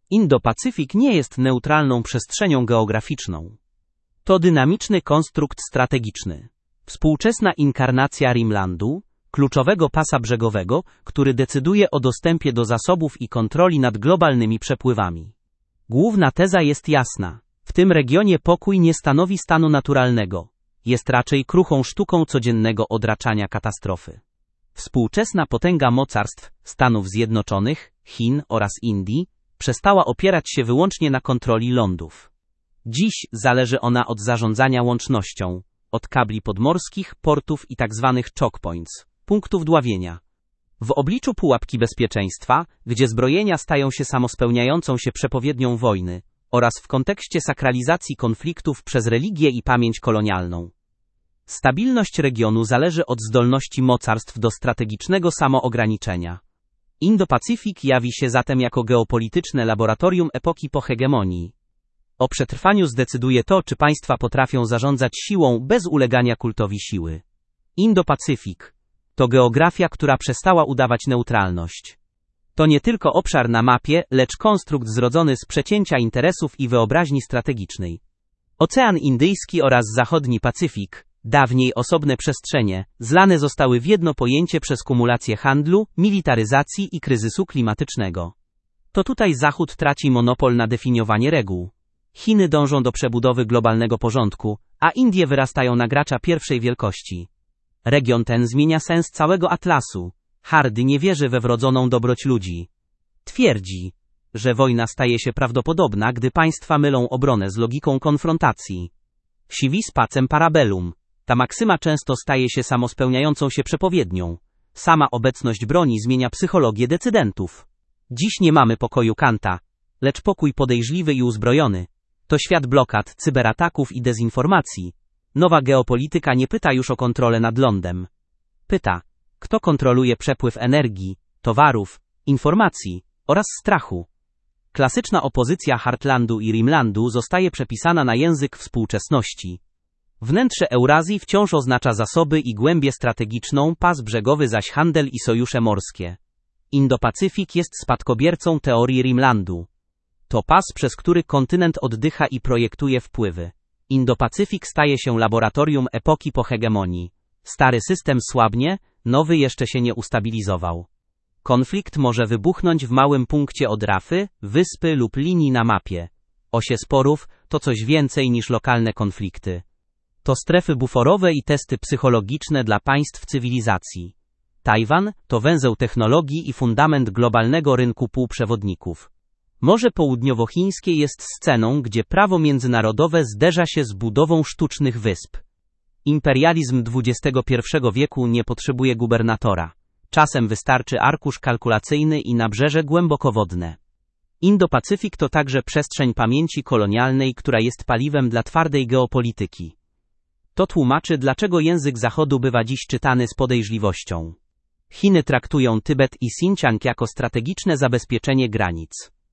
Indo-Pacyfik nie jest neutralną przestrzenią geograficzną. To dynamiczny konstrukt strategiczny. Współczesna inkarnacja Rimlandu, kluczowego pasa brzegowego, który decyduje o dostępie do zasobów i kontroli nad globalnymi przepływami. Główna teza jest jasna. W tym regionie pokój nie stanowi stanu naturalnego. Jest raczej kruchą sztuką codziennego odraczania katastrofy. Współczesna potęga mocarstw Stanów Zjednoczonych, Chin oraz Indii przestała opierać się wyłącznie na kontroli lądów. Dziś zależy ona od zarządzania łącznością, od kabli podmorskich, portów i tzw. choke points, punktów dławienia. W obliczu pułapki bezpieczeństwa, gdzie zbrojenia stają się samospełniającą się przepowiednią wojny, oraz w kontekście sakralizacji konfliktów przez religię i pamięć kolonialną. Stabilność regionu zależy od zdolności mocarstw do strategicznego samoograniczenia. Indo-Pacyfik jawi się zatem jako geopolityczne laboratorium epoki po hegemonii. O przetrwaniu zdecyduje to, czy państwa potrafią zarządzać siłą bez ulegania kultowi siły. Indo-Pacyfik to geografia, która przestała udawać neutralność. To nie tylko obszar na mapie, lecz konstrukt zrodzony z przecięcia interesów i wyobraźni strategicznej. Ocean Indyjski oraz Zachodni Pacyfik, dawniej osobne przestrzenie, zlane zostały w jedno pojęcie przez kumulację handlu, militaryzacji i kryzysu klimatycznego. To tutaj Zachód traci monopol na definiowanie reguł. Chiny dążą do przebudowy globalnego porządku, a Indie wyrastają na gracza pierwszej wielkości. Region ten zmienia sens całego atlasu. Hardy nie wierzy we wrodzoną dobroć ludzi. Twierdzi, że wojna staje się prawdopodobna, gdy państwa mylą obronę z logiką konfrontacji. Civis pacem parabellum. Ta maksyma często staje się samospełniającą się przepowiednią. Sama obecność broni zmienia psychologię decydentów. Dziś nie mamy pokoju Kanta, lecz pokój podejrzliwy i uzbrojony. To świat blokad, cyberataków i dezinformacji. Nowa geopolityka nie pyta już o kontrolę nad lądem. Pyta, kto kontroluje przepływ energii, towarów, informacji oraz strachu. Klasyczna opozycja Heartlandu i Rimlandu zostaje przepisana na język współczesności. Wnętrze Eurazji wciąż oznacza zasoby i głębię strategiczną, pas brzegowy zaś handel i sojusze morskie. Indo-Pacyfik jest spadkobiercą teorii Rimlandu. To pas, przez który kontynent oddycha i projektuje wpływy. Indo-Pacyfik staje się laboratorium epoki po hegemonii. Stary system słabnie, nowy jeszcze się nie ustabilizował. Konflikt może wybuchnąć w małym punkcie od rafy, wyspy lub linii na mapie. Osie sporów to coś więcej niż lokalne konflikty. To strefy buforowe i testy psychologiczne dla państw cywilizacji. Tajwan to węzeł technologii i fundament globalnego rynku półprzewodników. Morze Południowochińskie jest sceną, gdzie prawo międzynarodowe zderza się z budową sztucznych wysp. Imperializm XXI wieku nie potrzebuje gubernatora. Czasem wystarczy arkusz kalkulacyjny i nabrzeże głębokowodne. Indo-Pacyfik to także przestrzeń pamięci kolonialnej, która jest paliwem dla twardej geopolityki. To tłumaczy, dlaczego język Zachodu bywa dziś czytany z podejrzliwością. Chiny traktują Tybet i Xinjiang jako strategiczne zabezpieczenie granic.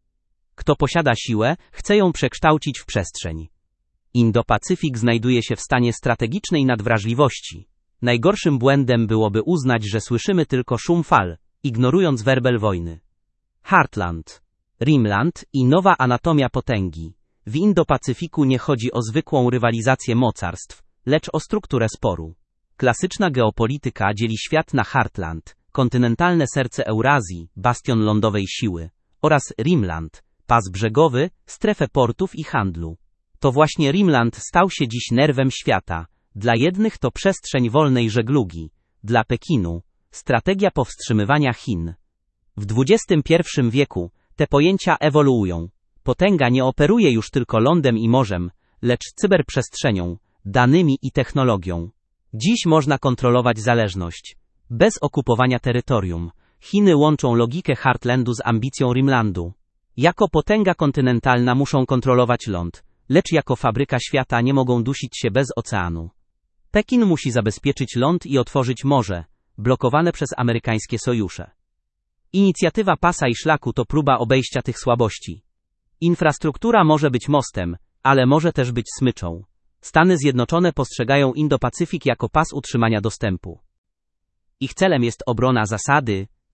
Kto posiada siłę, chce ją przekształcić w przestrzeń. Indo-Pacyfik znajduje się w stanie strategicznej nadwrażliwości. Najgorszym błędem byłoby uznać, że słyszymy tylko szum fal, ignorując werbel wojny. Heartland, Rimland i nowa anatomia potęgi. W Indo-Pacyfiku nie chodzi o zwykłą rywalizację mocarstw, lecz o strukturę sporu. Klasyczna geopolityka dzieli świat na Heartland, kontynentalne serce Eurazji, bastion lądowej siły, oraz Rimland, pas brzegowy, strefę portów i handlu. To właśnie Rimland stał się dziś nerwem świata. Dla jednych to przestrzeń wolnej żeglugi, dla Pekinu strategia powstrzymywania Chin. W XXI wieku te pojęcia ewoluują. Potęga nie operuje już tylko lądem i morzem, lecz cyberprzestrzenią, danymi i technologią. Dziś można kontrolować zależność. Bez okupowania terytorium. Chiny łączą logikę Heartlandu z ambicją Rimlandu. Jako potęga kontynentalna muszą kontrolować ląd, lecz jako fabryka świata nie mogą dusić się bez oceanu. Pekin musi zabezpieczyć ląd i otworzyć morze, blokowane przez amerykańskie sojusze. Inicjatywa pasa i szlaku to próba obejścia tych słabości. Infrastruktura może być mostem, ale może też być smyczą. Stany Zjednoczone postrzegają Indo-Pacyfik jako pas utrzymania dostępu. Ich celem jest obrona zasady,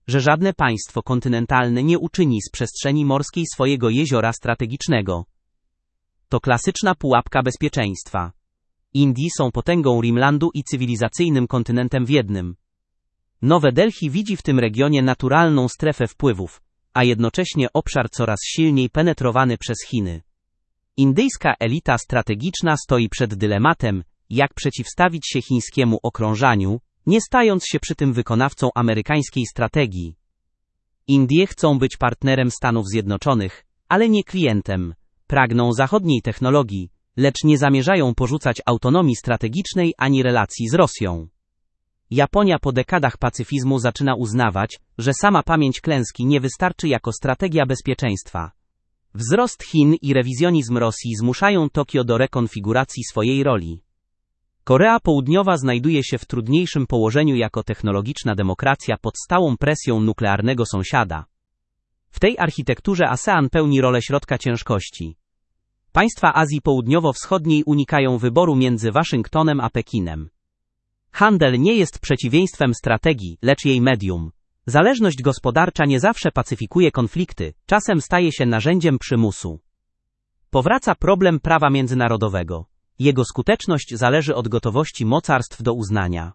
że żadne państwo kontynentalne nie uczyni z przestrzeni morskiej swojego jeziora strategicznego. To klasyczna pułapka bezpieczeństwa. Indie są potęgą Rimlandu i cywilizacyjnym kontynentem w jednym. Nowe Delhi widzi w tym regionie naturalną strefę wpływów, a jednocześnie obszar coraz silniej penetrowany przez Chiny. Indyjska elita strategiczna stoi przed dylematem, jak przeciwstawić się chińskiemu okrążaniu, nie stając się przy tym wykonawcą amerykańskiej strategii. Indie chcą być partnerem Stanów Zjednoczonych, ale nie klientem. Pragną zachodniej technologii, lecz nie zamierzają porzucać autonomii strategicznej ani relacji z Rosją. Japonia po dekadach pacyfizmu zaczyna uznawać, że sama pamięć klęski nie wystarczy jako strategia bezpieczeństwa. Wzrost Chin i rewizjonizm Rosji zmuszają Tokio do rekonfiguracji swojej roli. Korea Południowa znajduje się w trudniejszym położeniu jako technologiczna demokracja pod stałą presją nuklearnego sąsiada. W tej architekturze ASEAN pełni rolę środka ciężkości. Państwa Azji Południowo-Wschodniej unikają wyboru między Waszyngtonem a Pekinem. Handel nie jest przeciwieństwem strategii, lecz jej medium. Zależność gospodarcza nie zawsze pacyfikuje konflikty, czasem staje się narzędziem przymusu. Powraca problem prawa międzynarodowego. Jego skuteczność zależy od gotowości mocarstw do uznania,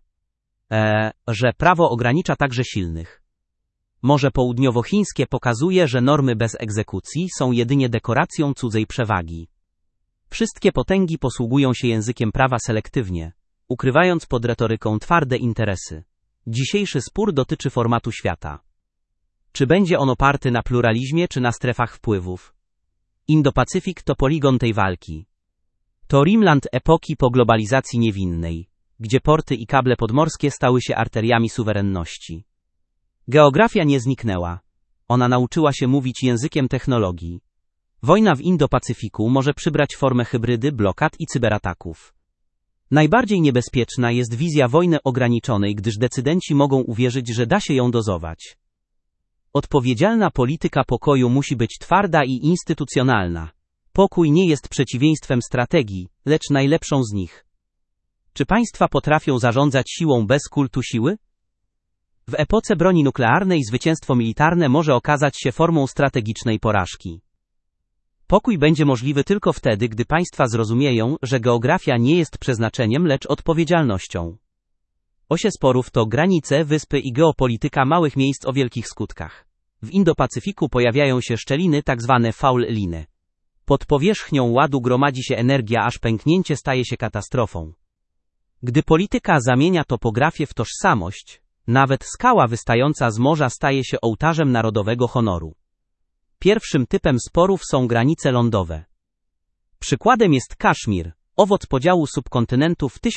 że prawo ogranicza także silnych. Morze Południowochińskie pokazuje, że normy bez egzekucji są jedynie dekoracją cudzej przewagi. Wszystkie potęgi posługują się językiem prawa selektywnie, ukrywając pod retoryką twarde interesy. Dzisiejszy spór dotyczy formatu świata. Czy będzie on oparty na pluralizmie czy na strefach wpływów? Indo-Pacyfik to poligon tej walki. To Rimland epoki po globalizacji niewinnej, gdzie porty i kable podmorskie stały się arteriami suwerenności. Geografia nie zniknęła. Ona nauczyła się mówić językiem technologii. Wojna w Indo-Pacyfiku może przybrać formę hybrydy, blokad i cyberataków. Najbardziej niebezpieczna jest wizja wojny ograniczonej, gdyż decydenci mogą uwierzyć, że da się ją dozować. Odpowiedzialna polityka pokoju musi być twarda i instytucjonalna. Pokój nie jest przeciwieństwem strategii, lecz najlepszą z nich. Czy państwa potrafią zarządzać siłą bez kultu siły? W epoce broni nuklearnej zwycięstwo militarne może okazać się formą strategicznej porażki. Pokój będzie możliwy tylko wtedy, gdy państwa zrozumieją, że geografia nie jest przeznaczeniem, lecz odpowiedzialnością. Osie sporów to granice, wyspy i geopolityka małych miejsc o wielkich skutkach. W Indo-Pacyfiku pojawiają się szczeliny, tzw. fault line. Pod powierzchnią ładu gromadzi się energia, aż pęknięcie staje się katastrofą. Gdy polityka zamienia topografię w tożsamość, nawet skała wystająca z morza staje się ołtarzem narodowego honoru. Pierwszym typem sporów są granice lądowe. Przykładem jest Kaszmir, owoc podziału subkontynentu w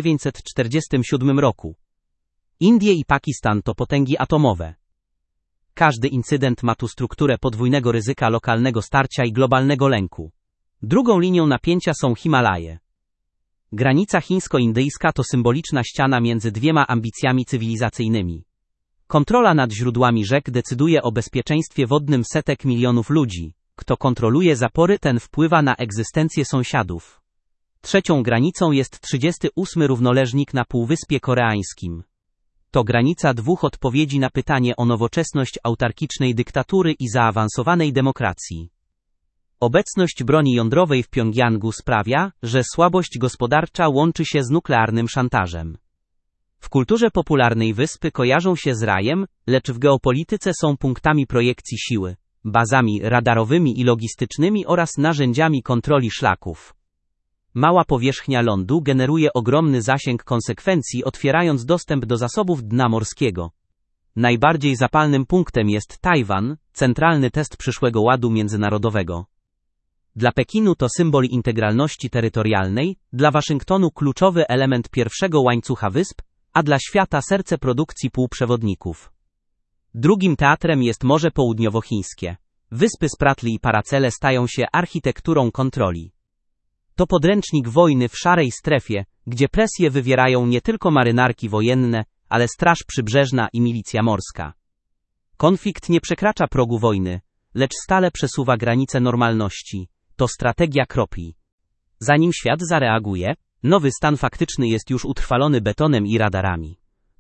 1947 roku. Indie i Pakistan to potęgi atomowe. Każdy incydent ma tu strukturę podwójnego ryzyka lokalnego starcia i globalnego lęku. Drugą linią napięcia są Himalaje. Granica chińsko-indyjska to symboliczna ściana między dwiema ambicjami cywilizacyjnymi. Kontrola nad źródłami rzek decyduje o bezpieczeństwie wodnym setek milionów ludzi. Kto kontroluje zapory, ten wpływa na egzystencję sąsiadów. Trzecią granicą jest 38. równoleżnik na Półwyspie Koreańskim. To granica dwóch odpowiedzi na pytanie o nowoczesność autarkicznej dyktatury i zaawansowanej demokracji. Obecność broni jądrowej w Pjongjangu sprawia, że słabość gospodarcza łączy się z nuklearnym szantażem. W kulturze popularnej wyspy kojarzą się z rajem, lecz w geopolityce są punktami projekcji siły, bazami radarowymi i logistycznymi oraz narzędziami kontroli szlaków. Mała powierzchnia lądu generuje ogromny zasięg konsekwencji, otwierając dostęp do zasobów dna morskiego. Najbardziej zapalnym punktem jest Tajwan, centralny test przyszłego ładu międzynarodowego. Dla Pekinu to symbol integralności terytorialnej, dla Waszyngtonu kluczowy element pierwszego łańcucha wysp, a dla świata serce produkcji półprzewodników. Drugim teatrem jest Morze Południowochińskie. Wyspy Spratly i Paracele stają się architekturą kontroli. To podręcznik wojny w szarej strefie, gdzie presję wywierają nie tylko marynarki wojenne, ale straż przybrzeżna i milicja morska. Konflikt nie przekracza progu wojny, lecz stale przesuwa granice normalności. To strategia kropli. Zanim świat zareaguje, nowy stan faktyczny jest już utrwalony betonem i radarami.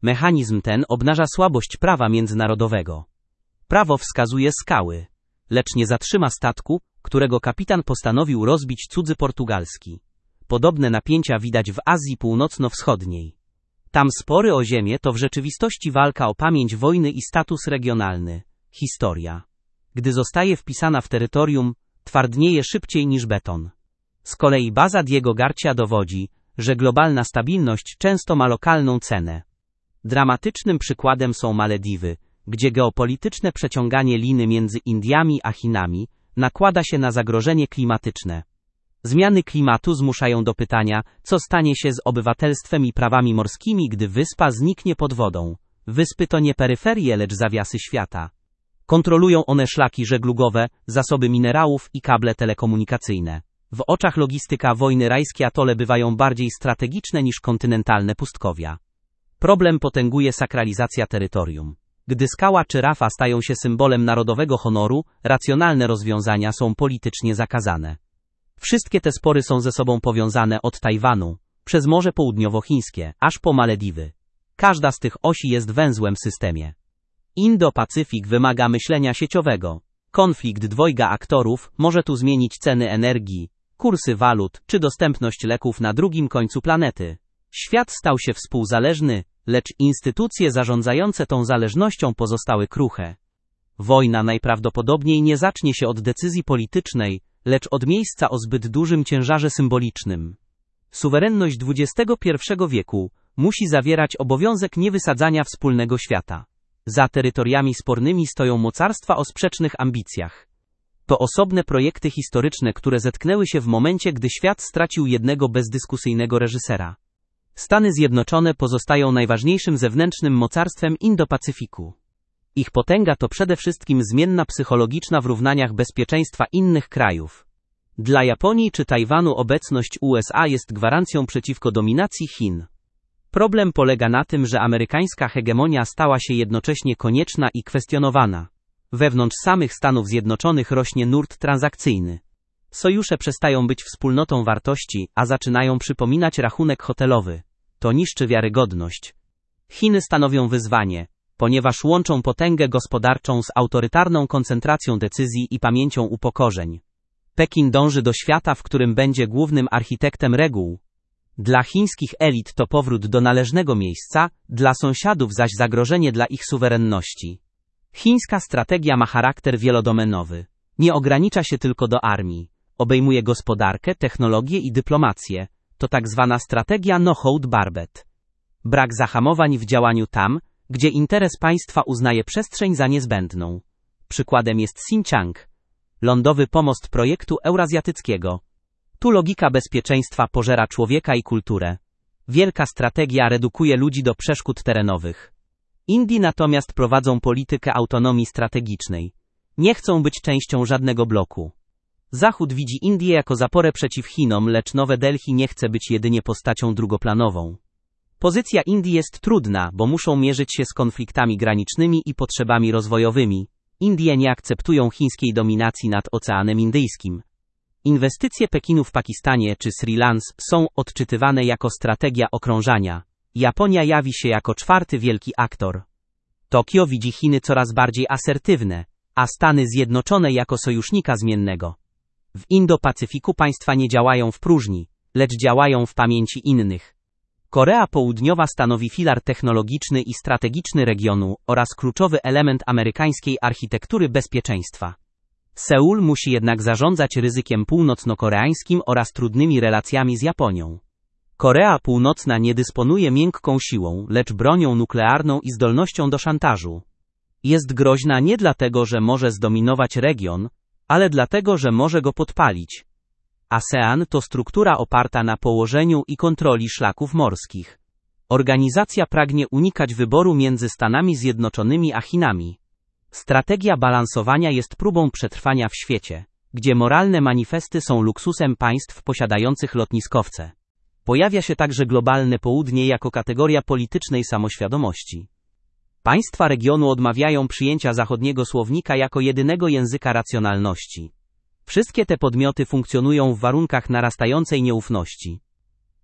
Mechanizm ten obnaża słabość prawa międzynarodowego. Prawo wskazuje skały, lecz nie zatrzyma statku, którego kapitan postanowił rozbić cudzy portugalski. Podobne napięcia widać w Azji Północno-Wschodniej. Tam spory o ziemię to w rzeczywistości walka o pamięć wojny i status regionalny. Historia, gdy zostaje wpisana w terytorium, twardnieje szybciej niż beton. Z kolei baza Diego Garcia dowodzi, że globalna stabilność często ma lokalną cenę. Dramatycznym przykładem są Malediwy, gdzie geopolityczne przeciąganie liny między Indiami a Chinami nakłada się na zagrożenie klimatyczne. Zmiany klimatu zmuszają do pytania, co stanie się z obywatelstwem i prawami morskimi, gdy wyspa zniknie pod wodą. Wyspy to nie peryferie, lecz zawiasy świata. Kontrolują one szlaki żeglugowe, zasoby minerałów i kable telekomunikacyjne. W oczach logistyka wojny rajskie atole bywają bardziej strategiczne niż kontynentalne pustkowia. Problem potęguje sakralizacja terytorium. Gdy skała czy rafa stają się symbolem narodowego honoru, racjonalne rozwiązania są politycznie zakazane. Wszystkie te spory są ze sobą powiązane od Tajwanu, przez Morze Południowochińskie, aż po Malediwy. Każda z tych osi jest węzłem w systemie. Indo-Pacyfik wymaga myślenia sieciowego. Konflikt dwojga aktorów może tu zmienić ceny energii, kursy walut czy dostępność leków na drugim końcu planety. Świat stał się współzależny, lecz instytucje zarządzające tą zależnością pozostały kruche. Wojna najprawdopodobniej nie zacznie się od decyzji politycznej, lecz od miejsca o zbyt dużym ciężarze symbolicznym. Suwerenność XXI wieku musi zawierać obowiązek niewysadzania wspólnego świata. Za terytoriami spornymi stoją mocarstwa o sprzecznych ambicjach. To osobne projekty historyczne, które zetknęły się w momencie, gdy świat stracił jednego bezdyskusyjnego reżysera. Stany Zjednoczone pozostają najważniejszym zewnętrznym mocarstwem Indo-Pacyfiku. Ich potęga to przede wszystkim zmienna psychologiczna w równaniach bezpieczeństwa innych krajów. Dla Japonii czy Tajwanu obecność USA jest gwarancją przeciwko dominacji Chin. Problem polega na tym, że amerykańska hegemonia stała się jednocześnie konieczna i kwestionowana. Wewnątrz samych Stanów Zjednoczonych rośnie nurt transakcyjny. Sojusze przestają być wspólnotą wartości, a zaczynają przypominać rachunek hotelowy. To niszczy wiarygodność. Chiny stanowią wyzwanie, ponieważ łączą potęgę gospodarczą z autorytarną koncentracją decyzji i pamięcią upokorzeń. Pekin dąży do świata, w którym będzie głównym architektem reguł. Dla chińskich elit to powrót do należnego miejsca, dla sąsiadów zaś zagrożenie dla ich suwerenności. Chińska strategia ma charakter wielodomenowy. Nie ogranicza się tylko do armii. Obejmuje gospodarkę, technologię i dyplomację. To tak zwana strategia no hold barred. Brak zahamowań w działaniu tam, gdzie interes państwa uznaje przestrzeń za niezbędną. Przykładem jest Xinjiang, lądowy pomost projektu eurazjatyckiego. Tu logika bezpieczeństwa pożera człowieka i kulturę. Wielka strategia redukuje ludzi do przeszkód terenowych. Indie natomiast prowadzą politykę autonomii strategicznej. Nie chcą być częścią żadnego bloku. Zachód widzi Indię jako zaporę przeciw Chinom, lecz Nowe Delhi nie chce być jedynie postacią drugoplanową. Pozycja Indii jest trudna, bo muszą mierzyć się z konfliktami granicznymi i potrzebami rozwojowymi. Indie nie akceptują chińskiej dominacji nad Oceanem Indyjskim. Inwestycje Pekinu w Pakistanie czy Sri Lance są odczytywane jako strategia okrążania. Japonia jawi się jako czwarty wielki aktor. Tokio widzi Chiny coraz bardziej asertywne, a Stany Zjednoczone jako sojusznika zmiennego. W Indo-Pacyfiku państwa nie działają w próżni, lecz działają w pamięci innych. Korea Południowa stanowi filar technologiczny i strategiczny regionu oraz kluczowy element amerykańskiej architektury bezpieczeństwa. Seul musi jednak zarządzać ryzykiem północno-koreańskim oraz trudnymi relacjami z Japonią. Korea Północna nie dysponuje miękką siłą, lecz bronią nuklearną i zdolnością do szantażu. Jest groźna nie dlatego, że może zdominować region, ale dlatego, że może go podpalić. ASEAN to struktura oparta na położeniu i kontroli szlaków morskich. Organizacja pragnie unikać wyboru między Stanami Zjednoczonymi a Chinami. Strategia balansowania jest próbą przetrwania w świecie, gdzie moralne manifesty są luksusem państw posiadających lotniskowce. Pojawia się także globalne południe jako kategoria politycznej samoświadomości. Państwa regionu odmawiają przyjęcia zachodniego słownika jako jedynego języka racjonalności. Wszystkie te podmioty funkcjonują w warunkach narastającej nieufności.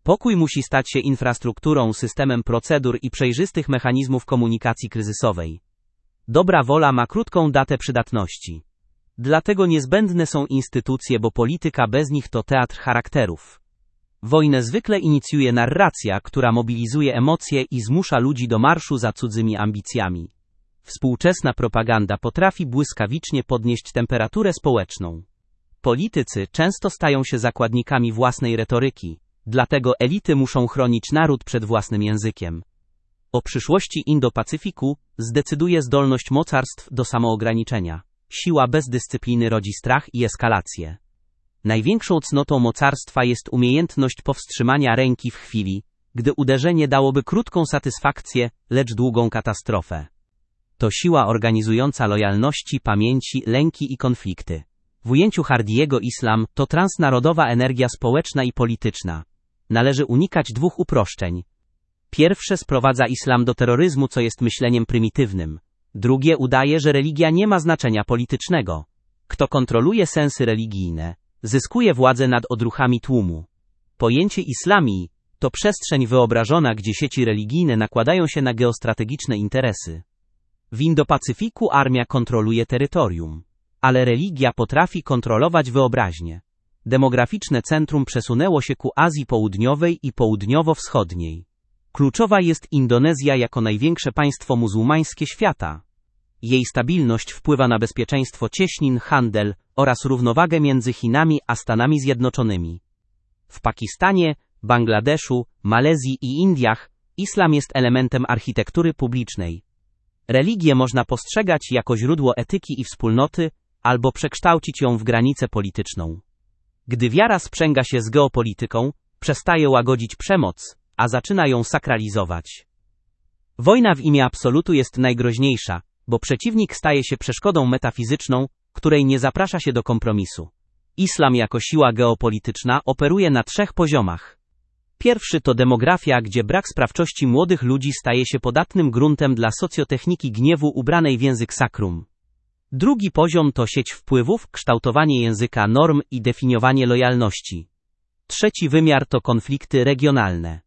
Pokój musi stać się infrastrukturą, systemem procedur i przejrzystych mechanizmów komunikacji kryzysowej. Dobra wola ma krótką datę przydatności. Dlatego niezbędne są instytucje, bo polityka bez nich to teatr charakterów. Wojnę zwykle inicjuje narracja, która mobilizuje emocje i zmusza ludzi do marszu za cudzymi ambicjami. Współczesna propaganda potrafi błyskawicznie podnieść temperaturę społeczną. Politycy często stają się zakładnikami własnej retoryki, dlatego elity muszą chronić naród przed własnym językiem. O przyszłości Indo-Pacyfiku zdecyduje zdolność mocarstw do samoograniczenia. Siła bez dyscypliny rodzi strach i eskalację. Największą cnotą mocarstwa jest umiejętność powstrzymania ręki w chwili, gdy uderzenie dałoby krótką satysfakcję, lecz długą katastrofę. To siła organizująca lojalności, pamięci, lęki i konflikty. W ujęciu Hardiego islam to transnarodowa energia społeczna i polityczna. Należy unikać dwóch uproszczeń. Pierwsze sprowadza islam do terroryzmu, co jest myśleniem prymitywnym. Drugie udaje, że religia nie ma znaczenia politycznego. Kto kontroluje sensy religijne, zyskuje władzę nad odruchami tłumu. Pojęcie islamii to przestrzeń wyobrażona, gdzie sieci religijne nakładają się na geostrategiczne interesy. W Indo-Pacyfiku armia kontroluje terytorium, ale religia potrafi kontrolować wyobraźnię. Demograficzne centrum przesunęło się ku Azji Południowej i Południowo-Wschodniej. Kluczowa jest Indonezja jako największe państwo muzułmańskie świata. Jej stabilność wpływa na bezpieczeństwo cieśnin, handel oraz równowagę między Chinami a Stanami Zjednoczonymi. W Pakistanie, Bangladeszu, Malezji i Indiach islam jest elementem architektury publicznej. Religię można postrzegać jako źródło etyki i wspólnoty, albo przekształcić ją w granicę polityczną. Gdy wiara sprzęga się z geopolityką, przestaje łagodzić przemoc, a zaczyna ją sakralizować. Wojna w imię absolutu jest najgroźniejsza, bo przeciwnik staje się przeszkodą metafizyczną, której nie zaprasza się do kompromisu. Islam jako siła geopolityczna operuje na 3 poziomach. Pierwszy to demografia, gdzie brak sprawczości młodych ludzi staje się podatnym gruntem dla socjotechniki gniewu ubranej w język sakrum. Drugi poziom to sieć wpływów, kształtowanie języka norm i definiowanie lojalności. Trzeci wymiar to konflikty regionalne.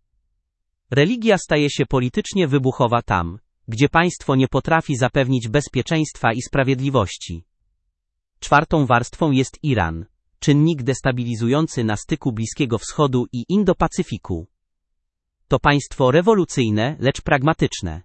Religia staje się politycznie wybuchowa tam, gdzie państwo nie potrafi zapewnić bezpieczeństwa i sprawiedliwości. Czwartą warstwą jest Iran, czynnik destabilizujący na styku Bliskiego Wschodu i Indo-Pacyfiku. To państwo rewolucyjne, lecz pragmatyczne.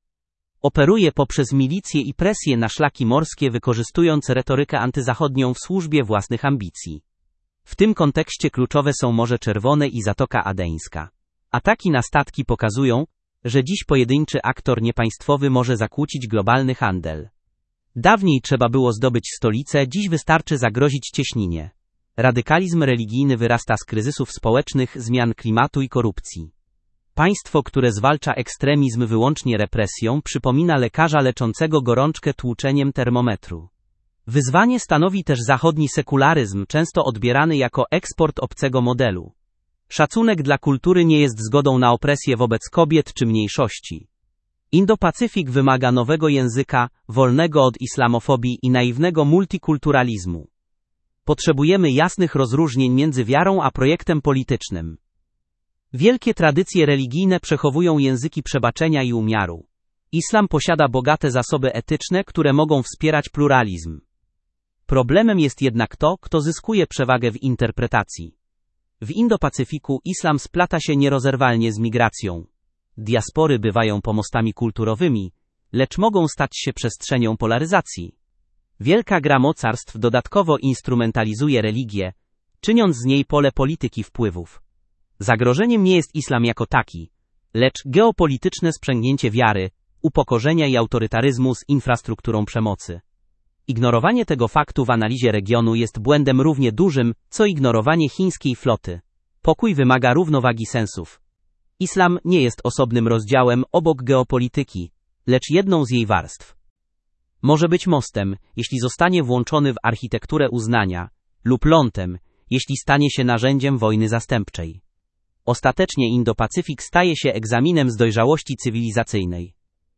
Operuje poprzez milicje i presję na szlaki morskie, wykorzystując retorykę antyzachodnią w służbie własnych ambicji. W tym kontekście kluczowe są Morze Czerwone i Zatoka Adeńska. Ataki na statki pokazują, że dziś pojedynczy aktor niepaństwowy może zakłócić globalny handel. Dawniej trzeba było zdobyć stolicę, dziś wystarczy zagrozić cieśninie. Radykalizm religijny wyrasta z kryzysów społecznych, zmian klimatu i korupcji. Państwo, które zwalcza ekstremizm wyłącznie represją, przypomina lekarza leczącego gorączkę tłuczeniem termometru. Wyzwanie stanowi też zachodni sekularyzm, często odbierany jako eksport obcego modelu. Szacunek dla kultury nie jest zgodą na opresję wobec kobiet czy mniejszości. Indo-Pacyfik wymaga nowego języka, wolnego od islamofobii i naiwnego multikulturalizmu. Potrzebujemy jasnych rozróżnień między wiarą a projektem politycznym. Wielkie tradycje religijne przechowują języki przebaczenia i umiaru. Islam posiada bogate zasoby etyczne, które mogą wspierać pluralizm. Problemem jest jednak to, kto zyskuje przewagę w interpretacji. W Indo-Pacyfiku islam splata się nierozerwalnie z migracją. Diaspory bywają pomostami kulturowymi, lecz mogą stać się przestrzenią polaryzacji. Wielka gra mocarstw dodatkowo instrumentalizuje religię, czyniąc z niej pole polityki wpływów. Zagrożeniem nie jest islam jako taki, lecz geopolityczne sprzęgnięcie wiary, upokorzenia i autorytaryzmu z infrastrukturą przemocy. Ignorowanie tego faktu w analizie regionu jest błędem równie dużym, co ignorowanie chińskiej floty. Pokój wymaga równowagi sensów. Islam nie jest osobnym rozdziałem obok geopolityki, lecz jedną z jej warstw. Może być mostem, jeśli zostanie włączony w architekturę uznania, lub lądem, jeśli stanie się narzędziem wojny zastępczej. Ostatecznie Indo-Pacyfik staje się egzaminem z dojrzałości cywilizacyjnej.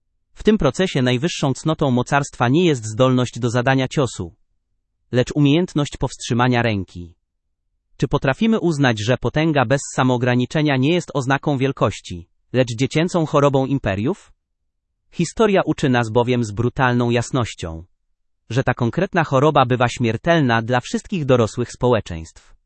W tym procesie najwyższą cnotą mocarstwa nie jest zdolność do zadania ciosu, lecz umiejętność powstrzymania ręki. Czy potrafimy uznać, że potęga bez samoograniczenia nie jest oznaką wielkości, lecz dziecięcą chorobą imperiów? Historia uczy nas bowiem z brutalną jasnością, że ta konkretna choroba bywa śmiertelna dla wszystkich dorosłych społeczeństw.